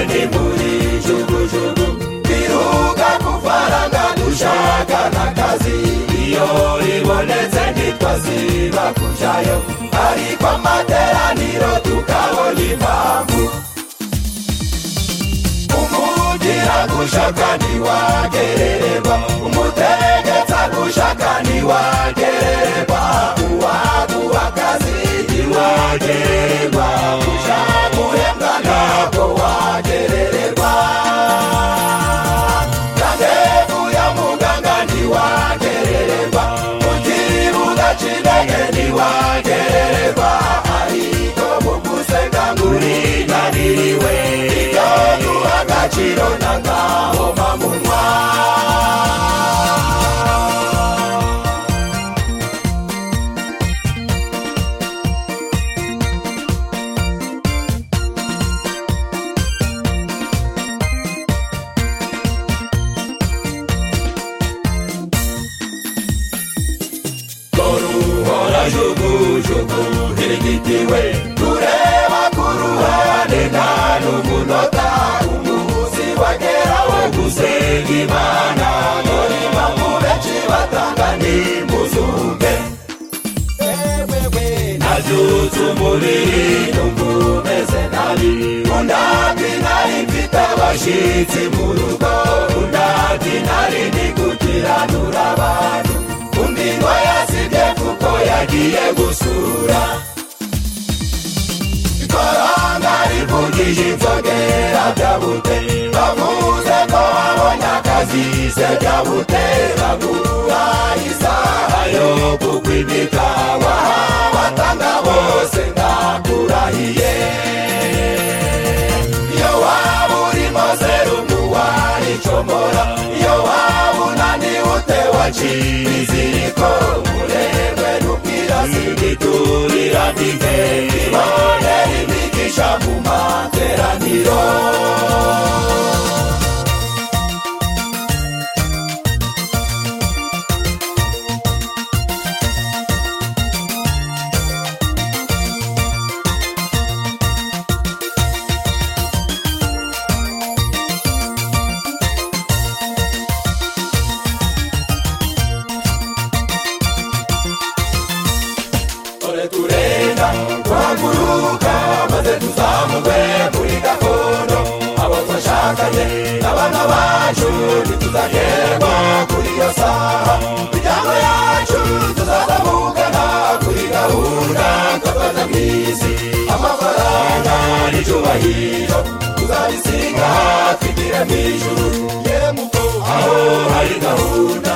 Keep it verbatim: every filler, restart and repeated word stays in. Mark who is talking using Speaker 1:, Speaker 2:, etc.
Speaker 1: ni muri jugujugu biruka kufaranga dushaka n'akazi iyo ibonetse ntitwaziba kujayo ariko amateraniro tukabona impamvu umugira gushaka ntiwagerererwa umutegetsa gushaka ntiwagerererwa uwaguha akazi ntiwagerererwa ushaka uhembwa ntabwo wagerererwa kandevu ya muganga ntiwagerererwa mu kibuga c'indege ntiwagerererwa ariko mu gusenga ngurinaniriwe ibyo duha agaciro n'agahoma munwa jugujugu hirigitiwe tureba kuruhande nta n'umunota umuzi wageraho gusenga Imana dore impamvu benshi batanga nimuzumve nabyutse umubiri numva umeze nabi undabwi nari mfite abashitsi mu rugo undabwi nari ndi gukiranura abantu undi ngo yasibye kuko yagiye gusura ikoranga rivugije inzogera byabute bavuze ko babonye akazi se byabute baguha isaha yo kukwimika wahatanga bose ndakurahiye iyo waba urimo serumu waricomora iyo waba unaniwe utewaciye iziriko murebe n'ubwirasi giturira mike ibonera imigisha mu materaniro twaguruka maze tuzamurwe muri gakondo abo twashakanye n'abana bacu ntituzagerwa kuri iyo saha imiryango yacu tuzazamukana kuri gahunda twakoze mw'isi amafaranga n'icyubahiro tuzabisiga twigire mw'ijuru yemuko aho hari gahunda